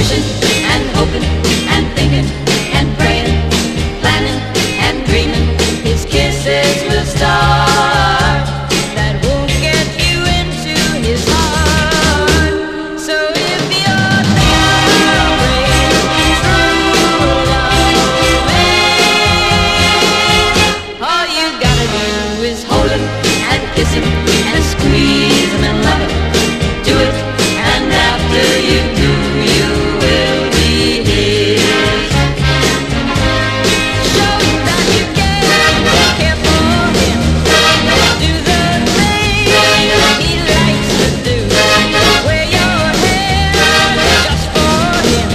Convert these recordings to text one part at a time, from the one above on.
wishing and hoping and thinking and praying, planning and dreaming. His kisses will start that won't get you into his heart. So if you're halfway through love, all you gotta do is hold him and kiss him and squeeze him and love him. Do it, and after you do, you will be his. Show that you care for him. Do the things he likes to do. Wear your hair just for him.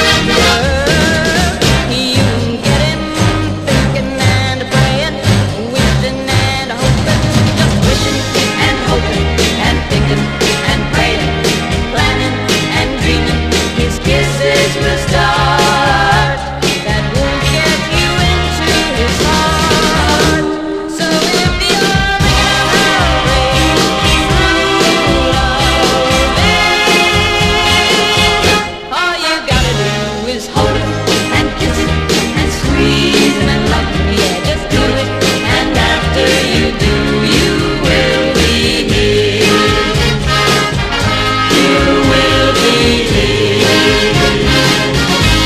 You get him thinking and praying, wishing and hoping, just wishing and hoping and thinking and praying, planning and dreaming. His kisses will start